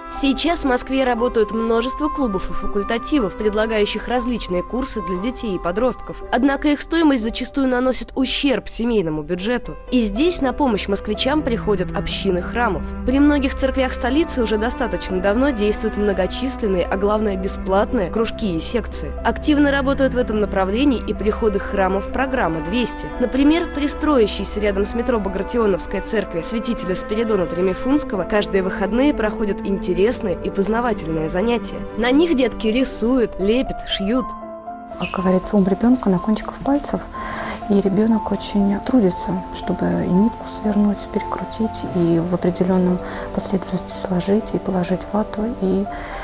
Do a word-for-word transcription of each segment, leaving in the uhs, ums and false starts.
Сейчас в Москве работают множество клубов и факультативов, предлагающих различные курсы для детей и подростков. Однако их стоимость зачастую наносит ущерб семейному бюджету. И здесь на помощь москвичам приходят общины храмов. При многих церквях столицы уже достаточно давно действуют многочисленные, а главное бесплатные, кружки и секции. Активно работают в этом направлении и приходы храмов программы двести. Например, при строящейся рядом с метро Багратионовской церкви святителя Спиридона Тремифунского каждые выходные проходят интересные и познавательные занятия. На них детки рисуют, лепят, шьют. Как говорится, ум ребенка на кончиках пальцев, и ребенок очень трудится, чтобы и нитку свернуть, перекрутить, и в определенном последовательности сложить, и положить вату, и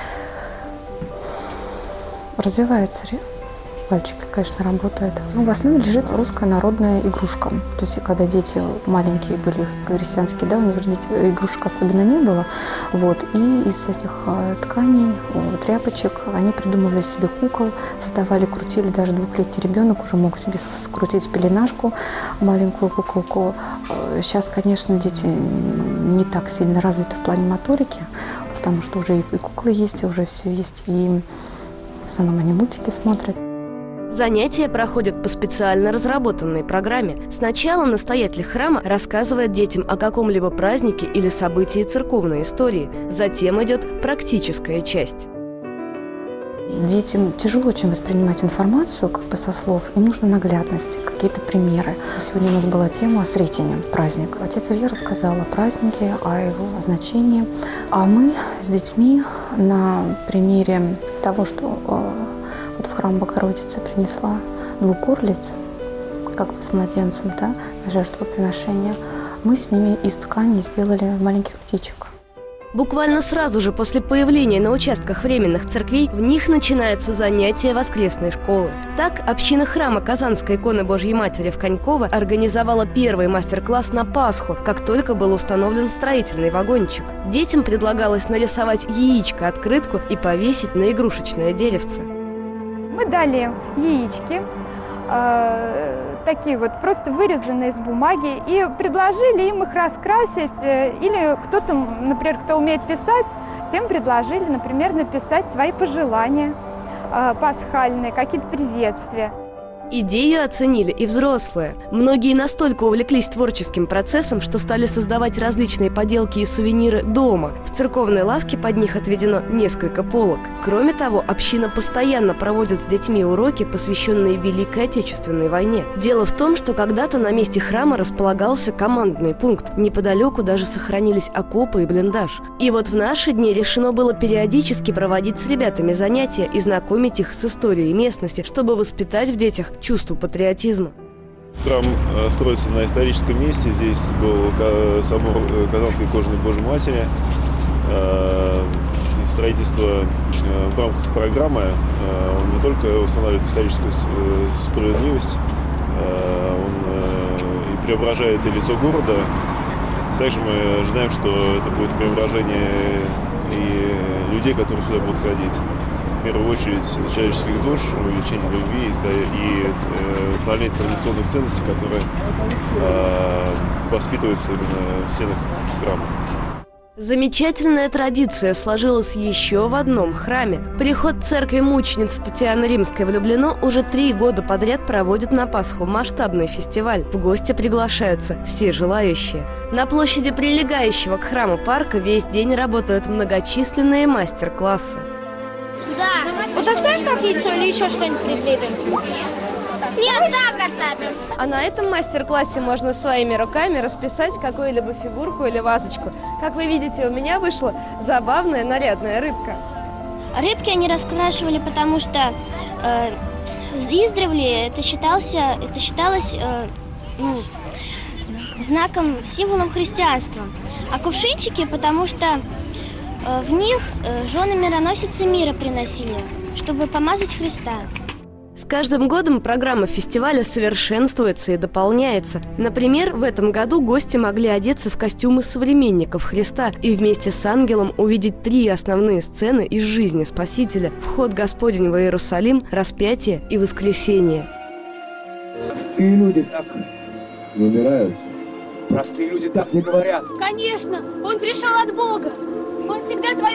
развивается. Пальчики, конечно, работают. Ну, в основе лежит русская народная игрушка. То есть, когда дети маленькие были, крестьянские, да, у них игрушек особенно не было. Вот. И из всяких тканей, тряпочек они придумывали себе кукол, создавали, крутили. Даже двухлетний ребенок уже мог себе скрутить пеленашку, маленькую куколку. Сейчас, конечно, дети не так сильно развиты в плане моторики, потому что уже и куклы есть, и уже все есть, и в основном они мультики смотрят. Занятия проходят по специально разработанной программе. Сначала настоятель храма рассказывает детям о каком-либо празднике или событии церковной истории. Затем идет практическая часть. Детям тяжело очень воспринимать информацию, как бы со слов. Им нужна наглядность, какие-то примеры. Сегодня у нас была тема Сретения, праздник. Отец Илья рассказал о празднике, о его значении. А мы с детьми на примере того, что вот в храм Богородицы принесла двух орлиц, как бы с младенцем, да, на жертвоприношение, мы с ними из ткани сделали маленьких птичек. Буквально сразу же после появления на участках временных церквей в них начинаются занятия воскресной школы. Так, община храма Казанской иконы Божьей Матери в Коньково организовала первый мастер-класс на Пасху, как только был установлен строительный вагончик. Детям предлагалось нарисовать яичко-открытку и повесить на игрушечное деревце. Мы дали яички, э, такие вот просто вырезанные из бумаги, и предложили им их раскрасить. Или кто-то, например, кто умеет писать, тем предложили, например, написать свои пожелания э, пасхальные, какие-то приветствия. Идею оценили и взрослые. Многие настолько увлеклись творческим процессом, что стали создавать различные поделки и сувениры дома. В церковной лавке под них отведено несколько полок. Кроме того, община постоянно проводит с детьми уроки, посвященные Великой Отечественной войне. Дело в том, что когда-то на месте храма располагался командный пункт. Неподалеку даже сохранились окопы и блиндаж. И вот в наши дни решено было периодически проводить с ребятами занятия и знакомить их с историей местности, чтобы воспитать в детях чувство патриотизма. Храм строится на историческом месте. Здесь был собор Казанской иконы Божьей Матери. Строительство в рамках программы он не только восстанавливает историческую справедливость, он и преображает и лицо города. Также мы ожидаем, что это будет преображение и людей, которые сюда будут ходить. В первую очередь человеческих душ, увеличение любви и э, восстановление традиционных ценностей, которые э, воспитываются именно в стенах храма. Замечательная традиция сложилась еще в одном храме. Приход церкви мученицы Татьяны Римской в Люблино уже три года подряд проводит на Пасху масштабный фестиваль. В гости приглашаются все желающие. На площади прилегающего к храму парка весь день работают многочисленные мастер-классы. Да. Вот оставь таблицу или еще что-нибудь приклеим? Нет, так оставим. А на этом мастер-классе можно своими руками расписать какую-либо фигурку или вазочку. Как вы видите, у меня вышла забавная нарядная рыбка. Рыбки они раскрашивали, потому что э, издревле это, считался, это считалось э, ну, знаком, символом христианства. А кувшинчики, потому что в них жены мироносицы мира приносили, чтобы помазать Христа. С каждым годом программа фестиваля совершенствуется и дополняется. Например, в этом году гости могли одеться в костюмы современников Христа и вместе с ангелом увидеть три основные сцены из жизни Спасителя: вход Господень в Иерусалим, распятие и воскресение. Простые люди так не умирают. Простые люди так не говорят. Конечно, он пришел от Бога. Он всегда творил только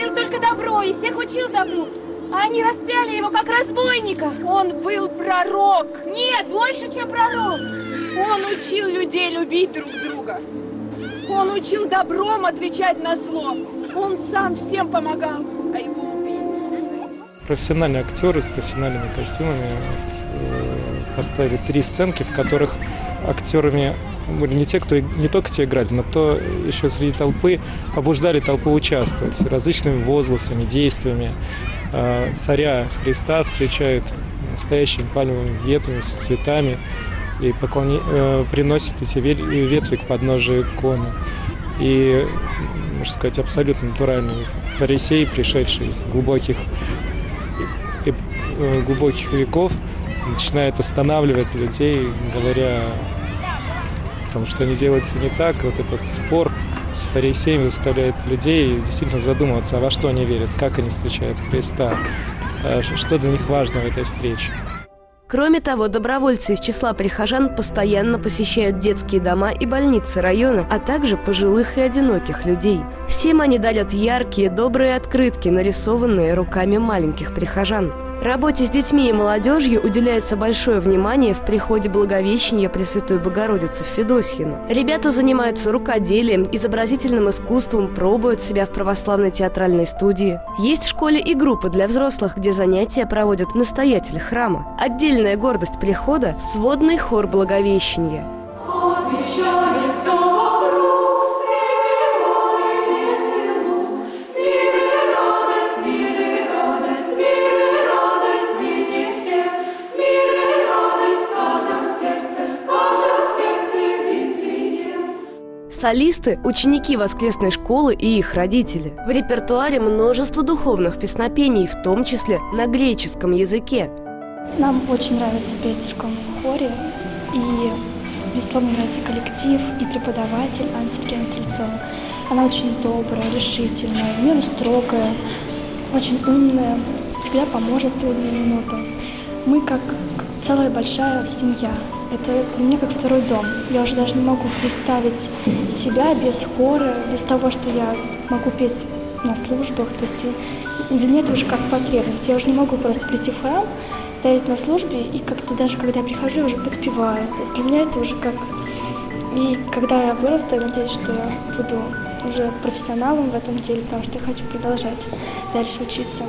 добро и всех учил добру. А они распяли его как разбойника. Он был пророк. Нет, больше, чем пророк. Он учил людей любить друг друга. Он учил добром отвечать на зло. Он сам всем помогал, а его убили. Профессиональные актеры с профессиональными костюмами поставили три сценки, в которых актерами были не те, кто не только те играли, но кто еще среди толпы побуждали толпу участвовать различными возгласами, действиями. Царя Христа встречают настоящими пальмовыми ветвями с цветами и поклони... приносят эти ветви к подножию иконы. И, можно сказать, абсолютно натуральный фарисей, пришедший из глубоких, глубоких веков, начинает останавливать людей, говоря о том, что они делают не так. Вот этот спор с фарисеями заставляет людей действительно задумываться, а во что они верят, как они встречают Христа, что для них важно в этой встрече. Кроме того, добровольцы из числа прихожан постоянно посещают детские дома и больницы района, а также пожилых и одиноких людей. Всем они дарят яркие, добрые открытки, нарисованные руками маленьких прихожан. Работе с детьми и молодежью уделяется большое внимание в приходе Благовещения Пресвятой Богородицы в Федосьино. Ребята занимаются рукоделием, изобразительным искусством, пробуют себя в православной театральной студии. Есть в школе и группы для взрослых, где занятия проводят настоятель храма. Отдельная гордость прихода – сводный хор Благовещения. Солисты – ученики воскресной школы и их родители. В репертуаре множество духовных песнопений, в том числе на греческом языке. Нам очень нравится петь в церковном хоре, и, безусловно, нравится коллектив и преподаватель Анна Сергеевна Стрельцова. Она очень добрая, решительная, в меру строгая, очень умная, всегда поможет в трудные минуты. Мы как целая большая семья. Это для меня как второй дом. Я уже даже не могу представить себя без хора, без того, что я могу петь на службах. То есть для меня это уже как потребность. Я уже не могу просто прийти в храм, стоять на службе, и как-то даже когда я прихожу, я уже подпеваю. То есть для меня это уже как... И когда я вырасту, я надеюсь, что я буду уже профессионалом в этом деле, потому что я хочу продолжать дальше учиться.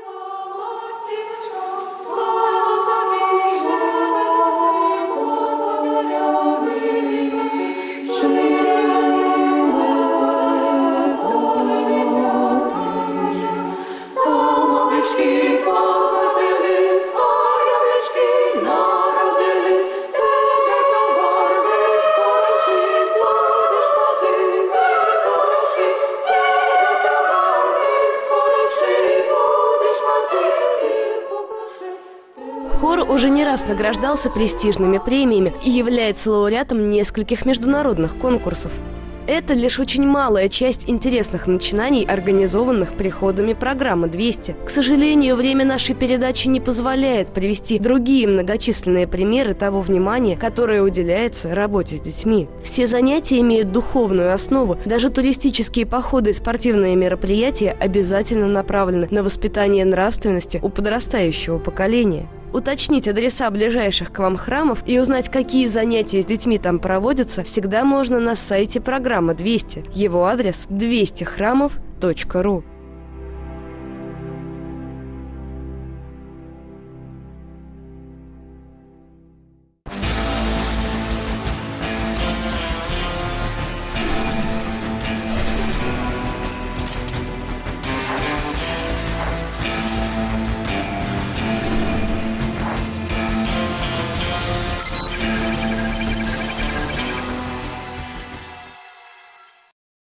Хор уже не раз награждался престижными премиями и является лауреатом нескольких международных конкурсов. Это лишь очень малая часть интересных начинаний, организованных приходами программы двести. К сожалению, время нашей передачи не позволяет привести другие многочисленные примеры того внимания, которое уделяется работе с детьми. Все занятия имеют духовную основу, даже туристические походы и спортивные мероприятия обязательно направлены на воспитание нравственности у подрастающего поколения. Уточнить адреса ближайших к вам храмов и узнать, какие занятия с детьми там проводятся, всегда можно на сайте программы двести. Его адрес двести храмов точка ру.